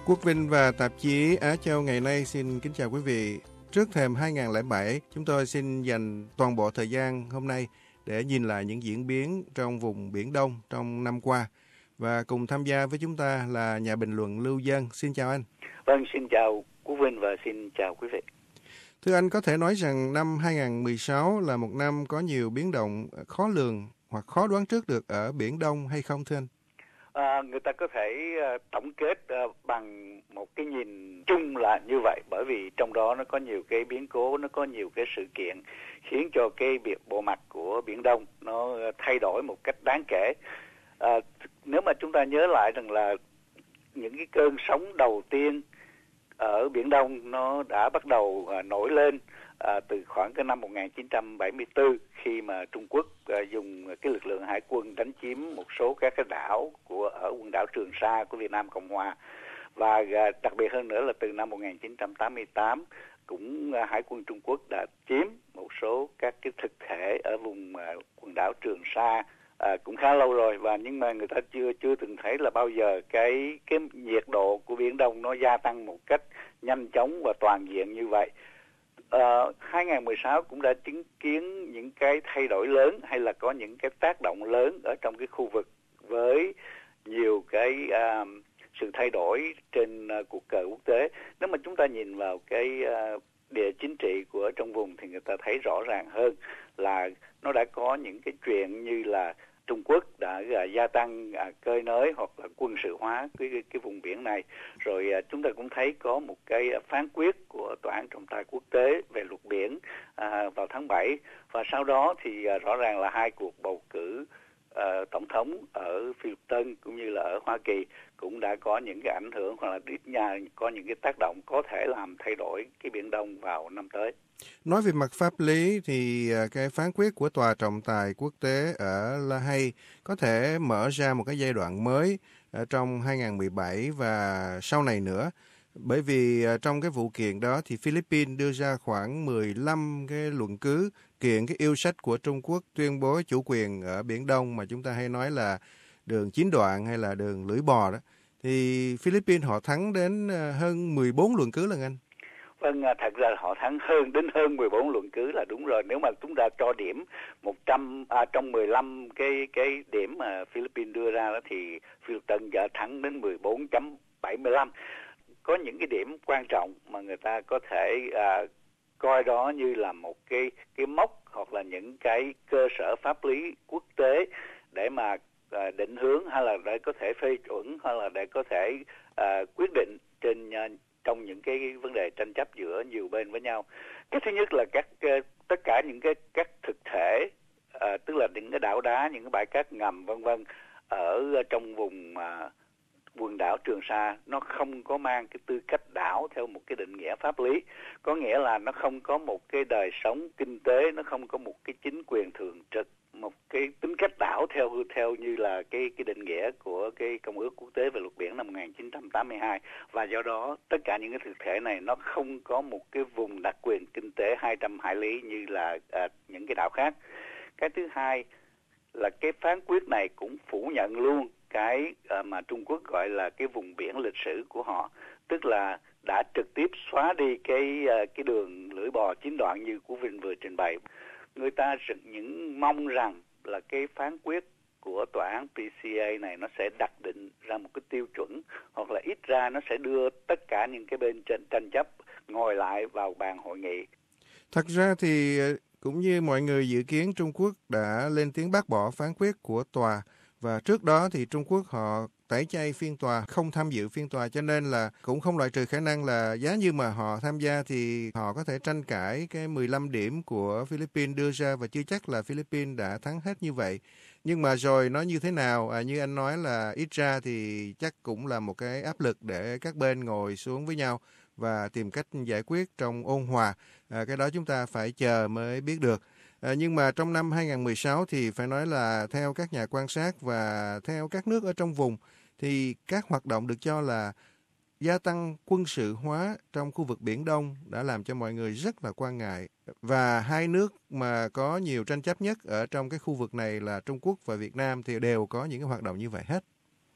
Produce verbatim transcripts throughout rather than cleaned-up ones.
Quốc Vinh và tạp chí Á Châu ngày nay xin kính chào quý vị. Trước thềm hai không không bảy, chúng tôi xin dành toàn bộ thời gian hôm nay để nhìn lại những diễn biến trong vùng Biển Đông trong năm qua. Và cùng tham gia với chúng ta là nhà bình luận Lưu Dân. Xin chào anh. Vâng, xin chào Quốc Vinh và xin chào quý vị. Thưa anh, có thể nói rằng năm hai không một sáu là một năm có nhiều biến động khó lường hoặc khó đoán trước được ở Biển Đông hay không thưa anh? À, người ta có thể uh, tổng kết uh, bằng một cái nhìn chung là như vậy, bởi vì trong đó nó có nhiều cái biến cố, nó có nhiều cái sự kiện khiến cho cái việc bộ mặt của Biển Đông nó thay đổi một cách đáng kể. À, nếu mà chúng ta nhớ lại rằng là những cái cơn sóng đầu tiên ở Biển Đông nó đã bắt đầu uh, nổi lên À, từ khoảng cái năm một nghìn chín trăm bảy mươi tư khi mà Trung Quốc à, dùng cái lực lượng hải quân đánh chiếm một số các cái đảo của ở quần đảo Trường Sa của Việt Nam Cộng Hòa, và à, đặc biệt hơn nữa là từ năm một nghìn chín trăm tám mươi tám cũng à, hải quân Trung Quốc đã chiếm một số các cái thực thể ở vùng à, quần đảo Trường Sa à, cũng khá lâu rồi, và nhưng mà người ta chưa chưa từng thấy là bao giờ cái cái nhiệt độ của Biển Đông nó gia tăng một cách nhanh chóng và toàn diện như vậy. Uh, hai không một sáu cũng đã chứng kiến những cái thay đổi lớn hay là có những cái tác động lớn ở trong cái khu vực với nhiều cái uh, sự thay đổi trên uh, cuộc cờ quốc tế. Nếu mà chúng ta nhìn vào cái uh, địa chính trị của trong vùng thì người ta thấy rõ ràng hơn là nó đã có những cái chuyện như là Trung Quốc đã uh, gia tăng uh, cơi nới hoặc là quân sự hóa cái, cái, cái vùng biển này. Rồi uh, chúng ta cũng thấy có một cái uh, phán quyết của Tòa án trọng tài quốc tế về luật biển uh, vào tháng bảy. Và sau đó thì uh, rõ ràng là hai cuộc bầu cử uh, tổng thống ở Phi Luật Tân cũng như là ở Hoa Kỳ cũng đã có những cái ảnh hưởng hoặc là ít nhà có những cái tác động có thể làm thay đổi cái Biển Đông vào năm tới. Nói về mặt pháp lý thì cái phán quyết của Tòa trọng tài quốc tế ở La Hay có thể mở ra một cái giai đoạn mới ở trong hai không một bảy và sau này nữa. Bởi vì trong cái vụ kiện đó thì Philippines đưa ra khoảng mười lăm cái luận cứ kiện cái yêu sách của Trung Quốc tuyên bố chủ quyền ở Biển Đông mà chúng ta hay nói là đường chín đoạn hay là đường lưỡi bò đó. Thì Philippines họ thắng đến hơn mười bốn luận cứ lần anh. Vâng, thật ra họ thắng hơn đến hơn mười bốn luận cứ là đúng rồi. Nếu mà chúng ta cho điểm một trăm à, trong mười lăm cái cái điểm mà Philippines đưa ra đó thì Phi Luật Tân đã thắng đến mười bốn chấm bảy mươi lăm. Có những cái điểm quan trọng mà người ta có thể à, coi đó như là một cái cái mốc hoặc là những cái cơ sở pháp lý quốc tế để mà à, định hướng hay là để có thể phê chuẩn hay là để có thể à, quyết định trên à, trong những cái vấn đề tranh chấp giữa nhiều bên với nhau. Cái thứ nhất là các tất cả những cái các thực thể, à, tức là những cái đảo đá, những cái bãi cát ngầm vân vân ở trong vùng à, quần đảo Trường Sa nó không có mang cái tư cách đảo theo một cái định nghĩa pháp lý, có nghĩa là nó không có một cái đời sống kinh tế, nó không có một cái chính quyền thường trực, một cái tính cách đảo theo theo như là cái cái định nghĩa của cái Công ước Quốc tế về luật biển năm một nghìn chín trăm tám mươi hai, và do đó tất cả những cái thực thể này nó không có một cái vùng đặc quyền kinh tế hai trăm hải lý như là à, những cái đảo khác. Cái thứ hai là cái phán quyết này cũng phủ nhận luôn cái à, mà Trung Quốc gọi là cái vùng biển lịch sử của họ, tức là đã trực tiếp xóa đi cái à, cái đường lưỡi bò chín đoạn như của Vinh vừa trình bày. Người ta những mong rằng là cái phán quyết của tòa án pê xê a này nó sẽ đặt định ra một cái tiêu chuẩn, hoặc là ít ra nó sẽ đưa tất cả những cái bên tranh, tranh chấp ngồi lại vào bàn hội nghị. Thật ra thì cũng như mọi người dự kiến, Trung Quốc đã lên tiếng bác bỏ phán quyết của tòa, và trước đó thì Trung Quốc họ tẩy chay phiên tòa, không tham dự phiên tòa, cho nên là cũng không loại trừ khả năng là giá như mà họ tham gia thì họ có thể tranh cãi cái mười lăm điểm của Philippines đưa ra, và chưa chắc là Philippines đã thắng hết như vậy. Nhưng mà rồi nó như thế nào, à, như anh nói là ít ra thì chắc cũng là một cái áp lực để các bên ngồi xuống với nhau và tìm cách giải quyết trong ôn hòa. À, cái đó chúng ta phải chờ mới biết được. À, nhưng mà trong năm hai không một sáu thì phải nói là theo các nhà quan sát và theo các nước ở trong vùng thì các hoạt động được cho là gia tăng quân sự hóa trong khu vực Biển Đông đã làm cho mọi người rất là quan ngại. Và hai nước mà có nhiều tranh chấp nhất ở trong cái khu vực này là Trung Quốc và Việt Nam thì đều có những cái hoạt động như vậy hết.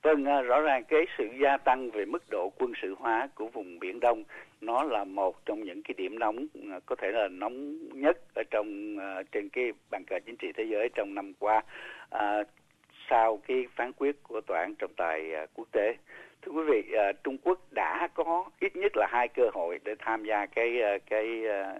Vâng, rõ ràng cái sự gia tăng về mức độ quân sự hóa của vùng Biển Đông nó là một trong những cái điểm nóng, có thể là nóng nhất ở trong trên cái bàn cờ chính trị thế giới trong năm qua, à, sau cái phán quyết của Tòa án trọng tài quốc tế. Thưa quý vị, à, Trung Quốc đã có ít nhất là hai cơ hội để tham gia cái cái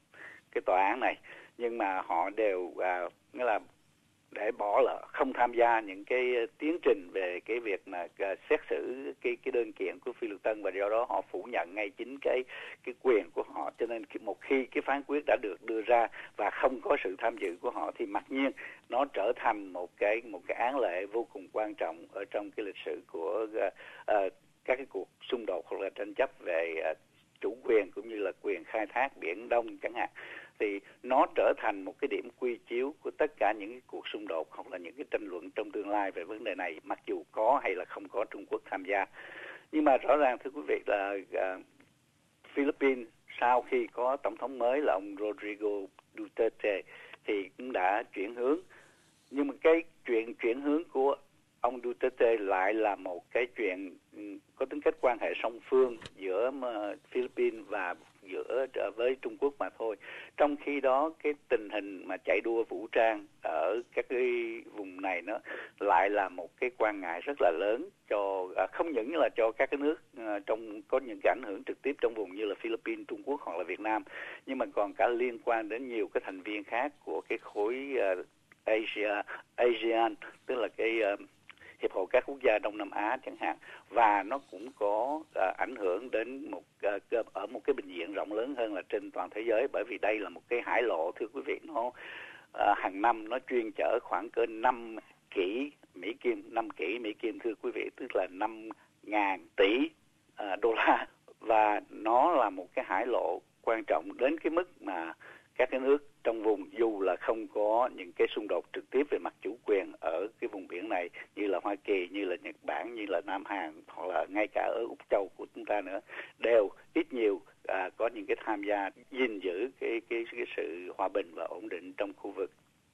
cái tòa án này, nhưng mà họ đều à, nghĩa là để bỏ lỡ, không tham gia những cái tiến trình về cái việc mà uh, xét xử cái cái đơn kiện của Phi Luật Tân, và do đó họ phủ nhận ngay chính cái cái quyền của họ. Cho nên một khi cái phán quyết đã được đưa ra và không có sự tham dự của họ thì mặc nhiên nó trở thành một cái một cái án lệ vô cùng quan trọng ở trong cái lịch sử của uh, uh, các cái cuộc xung đột hoặc là tranh chấp về uh, chủ quyền cũng như là quyền khai thác Biển Đông chẳng hạn. Thì nó trở thành một cái điểm quy chiếu của tất cả những cái cuộc xung đột hoặc là những cái tranh luận trong tương lai về vấn đề này, mặc dù có hay là không có Trung Quốc tham gia. Nhưng mà rõ ràng thưa quý vị là uh, Philippines sau khi có tổng thống mới là ông Rodrigo Duterte thì cũng đã chuyển hướng. Nhưng mà cái chuyện chuyển hướng của ông Duterte lại là một cái chuyện có tính cách quan hệ song phương giữa Philippines và giữa với Trung Quốc mà thôi. Trong khi đó cái tình hình mà chạy đua vũ trang ở các cái vùng này nó lại là một cái quan ngại rất là lớn cho không những là cho các cái nước trong có những cái ảnh hưởng trực tiếp trong vùng như là Philippines, Trung Quốc hoặc là Việt Nam, nhưng mà còn cả liên quan đến nhiều cái thành viên khác của cái khối uh, Asia, ASEAN, tức là cái uh, Hiệp hội các quốc gia Đông Nam Á chẳng hạn, và nó cũng có uh, ảnh hưởng đến một uh, ở một cái bình diện rộng lớn hơn là trên toàn thế giới, bởi vì đây là một cái hải lộ thưa quý vị, nó uh, hàng năm nó chuyên chở khoảng cỡ năm kỷ Mỹ Kim, năm kỷ Mỹ Kim thưa quý vị, tức là năm ngàn tỷ uh, đô la, và nó là một cái hải lộ quan trọng đến cái mức mà các cái nước trong vùng dù là không có những cái xung đột trực tiếp về mặt chủ quyền ở cái vùng biển này như là Hoa Kỳ, như là Nhật Bản, như là Nam Hàn hoặc là ngay cả ở Úc Châu của chúng ta nữa, đều ít nhiều à, có những cái tham gia gìn giữ cái, cái cái sự hòa bình và ổn định trong khu vực.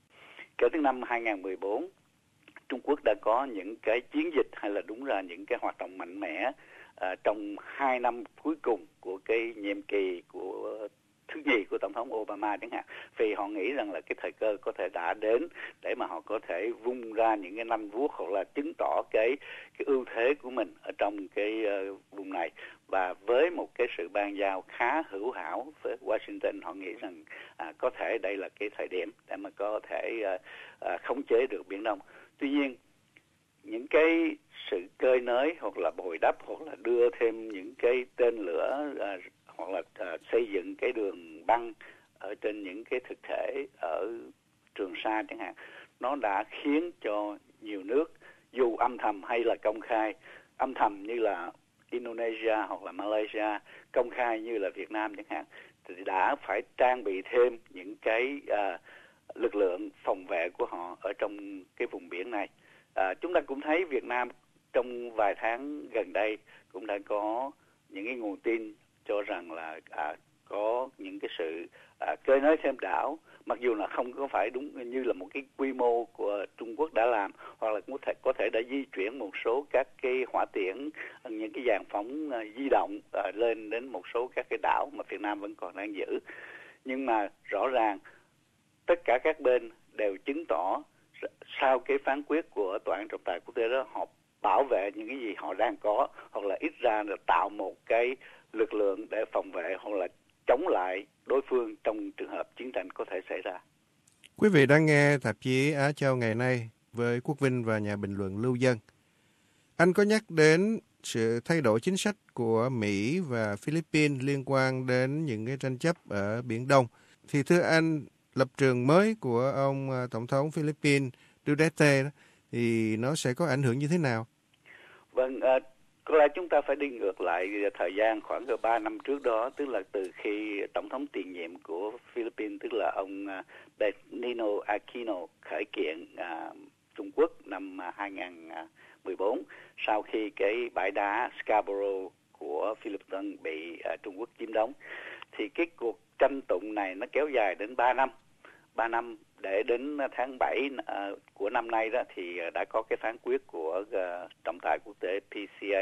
Kể từ năm hai không một bốn, Trung Quốc đã có những cái chiến dịch hay là đúng ra những cái hoạt động mạnh mẽ à, trong hai năm cuối cùng của cái nhiệm kỳ của thứ nhì của Tổng thống Obama chẳng hạn, vì họ nghĩ rằng là cái thời cơ có thể đã đến để mà họ có thể vung ra những cái nanh vuốt hoặc là chứng tỏ cái cái ưu thế của mình ở trong cái uh, vùng này. Và với một cái sự ban giao khá hữu hảo với Washington, họ nghĩ rằng à, có thể đây là cái thời điểm để mà có thể uh, uh, khống chế được Biển Đông. Tuy nhiên, những cái sự cơi nới hoặc là bồi đắp hoặc là đưa thêm những cái tên lửa uh, hoặc là uh, xây dựng cái đường băng ở trên những cái thực thể ở Trường Sa chẳng hạn, nó đã khiến cho nhiều nước dù âm thầm hay là công khai, âm thầm như là Indonesia hoặc là Malaysia, công khai như là Việt Nam chẳng hạn, thì đã phải trang bị thêm những cái uh, lực lượng phòng vệ của họ ở trong cái vùng biển này. Uh, chúng ta cũng thấy Việt Nam trong vài tháng gần đây cũng đã có những cái nguồn tin cho rằng là à, có những cái sự à, cơi nới thêm đảo, mặc dù là không có phải đúng như là một cái quy mô của Trung Quốc đã làm, hoặc là có thể có thể đã di chuyển một số các cái hỏa tiễn, những cái dàn phóng à, di động à, lên đến một số các cái đảo mà Việt Nam vẫn còn đang giữ. Nhưng mà rõ ràng tất cả các bên đều chứng tỏ sau cái phán quyết của Tòa án trọng tài quốc tế đó, họ bảo vệ những cái gì họ đang có, hoặc là ít ra là tạo một cái lực lượng để phòng vệ hoặc là chống lại đối phương trong trường hợp chiến tranh có thể xảy ra. Quý vị đang nghe tạp chí Á Châu ngày nay với Quốc Vinh và nhà bình luận Lưu Dân. Anh có nhắc đến sự thay đổi chính sách của Mỹ và Philippines liên quan đến những cái tranh chấp ở Biển Đông. Thì thưa anh, lập trường mới của ông Tổng thống Philippines Duterte thì nó sẽ có ảnh hưởng như thế nào? Vâng, à, có lẽ chúng ta phải đi ngược lại thời gian khoảng gần ba năm trước đó, tức là từ khi Tổng thống tiền nhiệm của Philippines, tức là ông Benigno Aquino khởi kiện à, Trung Quốc năm hai không một bốn, sau khi cái bãi đá Scarborough của Philippines bị à, Trung Quốc chiếm đóng. Thì cái cuộc tranh tụng này nó kéo dài đến ba năm. ba năm để đến tháng bảy uh, của năm nay đó thì đã có cái phán quyết của uh, trọng tài quốc tế P C A.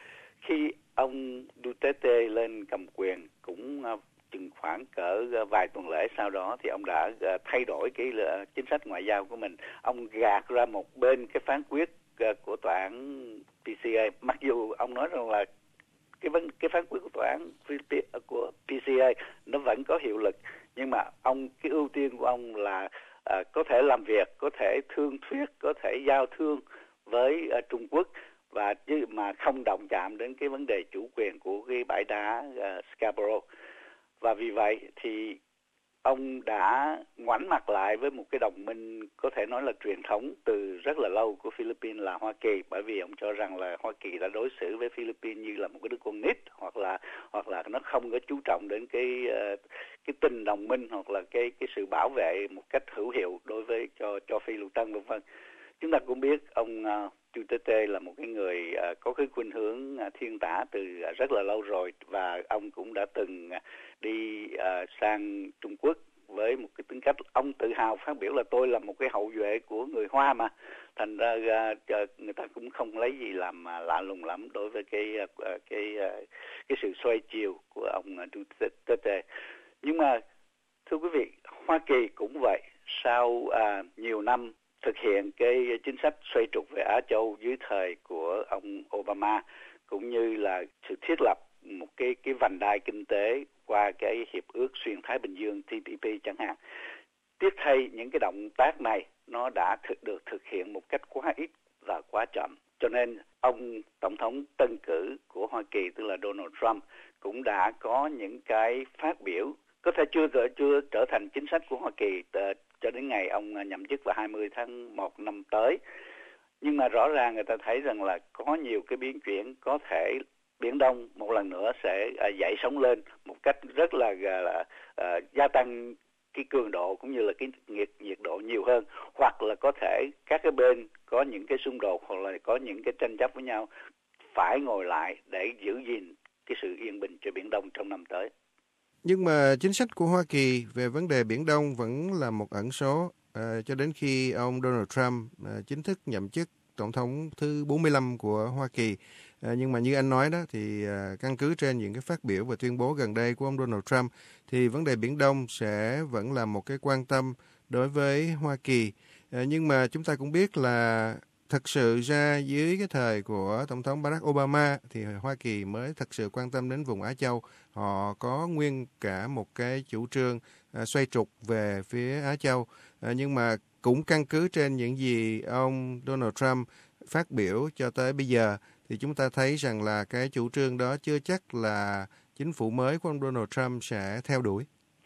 Khi ông Duterte lên cầm quyền cũng uh, chừng khoảng cỡ uh, vài tuần lễ sau đó thì ông đã uh, thay đổi cái uh, chính sách ngoại giao của mình. Ông gạt ra một bên cái phán quyết uh, của tòa án P C A, mặc dù ông nói rằng là cái vấn cái phán quyết của tòa án của P C A nó vẫn có hiệu lực, nhưng mà ông cái ưu tiên của ông là à, có thể làm việc, có thể thương thuyết, có thể giao thương với à, Trung Quốc, và chứ mà không động chạm đến cái vấn đề chủ quyền của cái bãi đá à, Scarborough. Và vì vậy thì ông đã ngoảnh mặt lại với một cái đồng minh có thể nói là truyền thống từ rất là lâu của Philippines là Hoa Kỳ, bởi vì ông cho rằng là Hoa Kỳ đã đối xử với Philippines như là một cái đứa con nít, hoặc là hoặc là nó không có chú trọng đến cái cái tình đồng minh hoặc là cái cái sự bảo vệ một cách hữu hiệu đối với cho cho Phi Lục Tân vân vân. Chúng ta cũng biết ông uh, Duterte là một cái người uh, có cái khuynh hướng uh, thiên tả từ uh, rất là lâu rồi, và ông cũng đã từng uh, đi uh, sang Trung Quốc với một cái tính cách ông tự hào phát biểu là tôi là một cái hậu duệ của người Hoa mà, thành ra uh, người ta cũng không lấy gì làm uh, lạ lùng lắm đối với cái uh, cái uh, cái sự xoay chiều của ông uh, Duterte. Nhưng mà thưa quý vị, Hoa Kỳ cũng vậy, sau uh, nhiều năm thực hiện cái chính sách xoay trục về Á Châu dưới thời của ông Obama, cũng như là sự thiết lập một cái cái vành đai kinh tế qua cái hiệp ước xuyên Thái Bình Dương T P P chẳng hạn. Tiếc thay những cái động tác này nó đã thực được thực hiện một cách quá ít và quá chậm, cho nên ông tổng thống tân cử của Hoa Kỳ tức là Donald Trump cũng đã có những cái phát biểu có thể chưa chưa trở thành chính sách của Hoa Kỳ uh, cho đến ngày ông nhậm chức vào hai mươi tháng một năm tới. Nhưng mà rõ ràng người ta thấy rằng là có nhiều cái biến chuyển, có thể Biển Đông một lần nữa sẽ uh, dậy sóng lên một cách rất là, là uh, gia tăng cái cường độ cũng như là cái nhiệt nhiệt độ nhiều hơn, hoặc là có thể các cái bên có những cái xung đột hoặc là có những cái tranh chấp với nhau phải ngồi lại để giữ gìn cái sự yên bình cho Biển Đông trong năm tới. Nhưng mà chính sách của Hoa Kỳ về vấn đề Biển Đông vẫn là một ẩn số à, cho đến khi ông Donald Trump à, chính thức nhậm chức tổng thống thứ bốn mươi lăm của Hoa Kỳ. À, nhưng mà như anh nói đó thì à, căn cứ trên những cái phát biểu và tuyên bố gần đây của ông Donald Trump thì vấn đề Biển Đông sẽ vẫn là một cái quan tâm đối với Hoa Kỳ. À, nhưng mà chúng ta cũng biết là thật sự ra dưới cái thời của Tổng thống Barack Obama thì Hoa Kỳ mới thật sự quan tâm đến vùng Á Châu. Họ có nguyên cả một cái chủ trương à, xoay trục về phía Á Châu. À, nhưng mà cũng căn cứ trên những gì ông Donald Trump phát biểu cho tới bây giờ thì chúng ta thấy rằng là cái chủ trương đó chưa chắc là chính phủ mới của ông Donald Trump sẽ theo đuổi.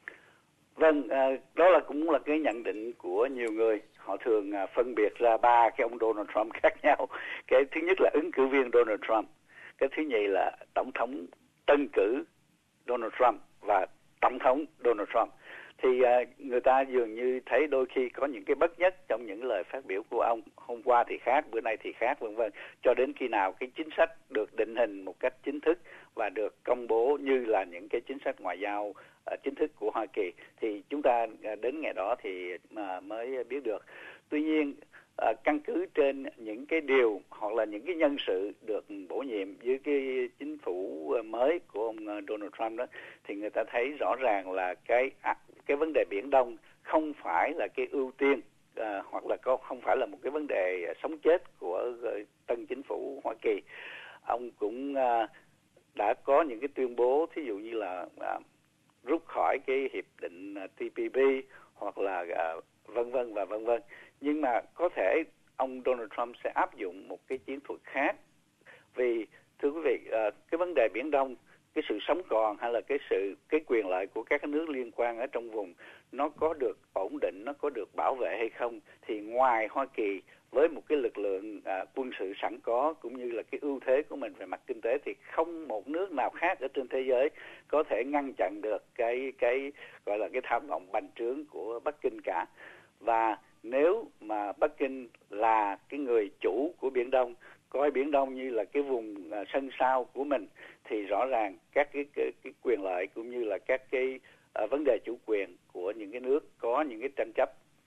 Vâng, à, đó là cũng là cái nhận định của nhiều người. Họ thường à, phân biệt ra ba cái ông Donald Trump khác nhau. Cái thứ nhất là ứng cử viên Donald Trump, cái thứ nhì là tổng thống tân cử Donald Trump và tổng thống Donald Trump. Thì à, người ta dường như thấy đôi khi có những cái bất nhất trong những lời phát biểu của ông. Hôm qua thì khác, bữa nay thì khác, vân vân. Cho đến khi nào cái chính sách được định hình một cách chính thức và được công bố như là những cái chính sách ngoại giao uh, chính thức của Hoa Kỳ thì chúng ta uh, đến ngày đó thì mà mới biết được. Tuy nhiên uh, căn cứ trên những cái điều hoặc là những cái nhân sự được bổ nhiệm dưới cái chính phủ mới của ông Donald Trump đó thì người ta thấy rõ ràng là cái à, cái vấn đề Biển Đông không phải là cái ưu tiên à, hoặc là không phải là một cái vấn đề sống chết của tân chính phủ Hoa Kỳ. Ông cũng à, đã có những cái tuyên bố thí dụ như là à, rút khỏi cái hiệp định T P P hoặc là à, vân vân và vân vân. Nhưng mà có thể ông Donald Trump sẽ áp dụng một cái chiến thuật khác, vì thưa quý vị à, cái vấn đề Biển Đông, cái sự sống còn hay là cái sự cái quyền lợi của các nước liên quan ở trong vùng nó có được ổn định, nó có được bảo vệ hay không, thì ngoài Hoa Kỳ với một cái lực lượng à, quân sự sẵn có cũng như là cái ưu thế của mình về mặt kinh tế thì không một nước nào khác ở trên thế giới có thể ngăn chặn được cái cái gọi là cái tham vọng bành trướng của Bắc Kinh cả. Và nếu mà Bắc Kinh là cái người chủ của Biển Đông, coi Biển Đông như là cái vùng à, sân sau của mình, thì rõ ràng các cái, cái, cái quyền lợi cũng như là các cái à, vấn đề chủ quyền của những cái nước có những cái tranh chấp trong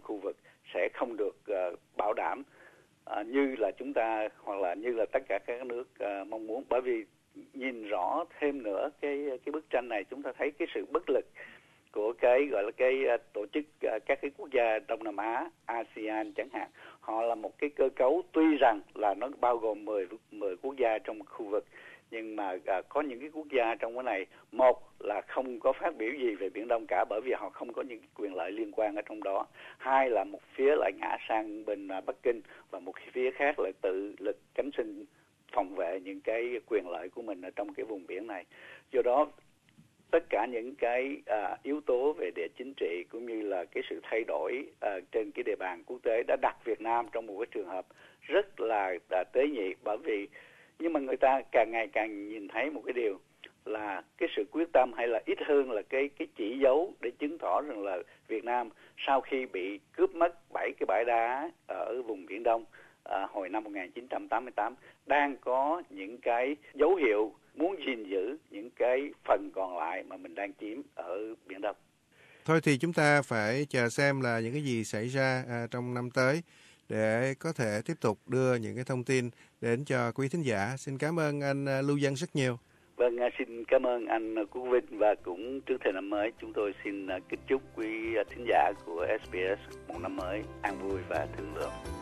khu vực sẽ không được uh, bảo đảm uh, như là chúng ta hoặc là như là tất cả các nước uh, mong muốn. Bởi vì nhìn rõ thêm nữa cái cái bức tranh này, chúng ta thấy cái sự bất lực của cái gọi là cái uh, tổ chức uh, các cái quốc gia Đông Nam Á, a sê an chẳng hạn. Họ là một cái cơ cấu tuy rằng là nó bao gồm mười, mười quốc gia trong khu vực, nhưng mà à, có những cái quốc gia trong cái này, một là không có phát biểu gì về Biển Đông cả bởi vì họ không có những quyền lợi liên quan ở trong đó. Hai là một phía lại ngã sang bên à, Bắc Kinh và một phía khác lại tự lực cánh sinh phòng vệ những cái quyền lợi của mình ở trong cái vùng biển này. Do đó tất cả những cái à, yếu tố về địa chính trị cũng như là cái sự thay đổi à, trên cái địa bàn quốc tế đã đặt Việt Nam trong một cái trường hợp rất là à, tế nhị. Bởi vì nhưng mà người ta càng ngày càng nhìn thấy một cái điều là cái sự quyết tâm hay là ít hơn là cái cái chỉ dấu để chứng tỏ rằng là Việt Nam sau khi bị cướp mất bảy cái bãi đá ở vùng Biển Đông à, hồi năm một nghìn chín trăm tám mươi tám đang có những cái dấu hiệu muốn gìn giữ những cái phần còn lại mà mình đang chiếm ở Biển Đông. Thôi thì chúng ta phải chờ xem là những cái gì xảy ra à, trong năm tới để có thể tiếp tục đưa những cái thông tin đến cho quý thính giả. Xin cảm ơn anh Lưu Dân rất nhiều. Vâng, xin cảm ơn anh Quốc Vinh, và cũng trước thềm năm mới chúng tôi xin kính chúc quý thính giả của ét bê ét một năm mới an vui và thịnh vượng.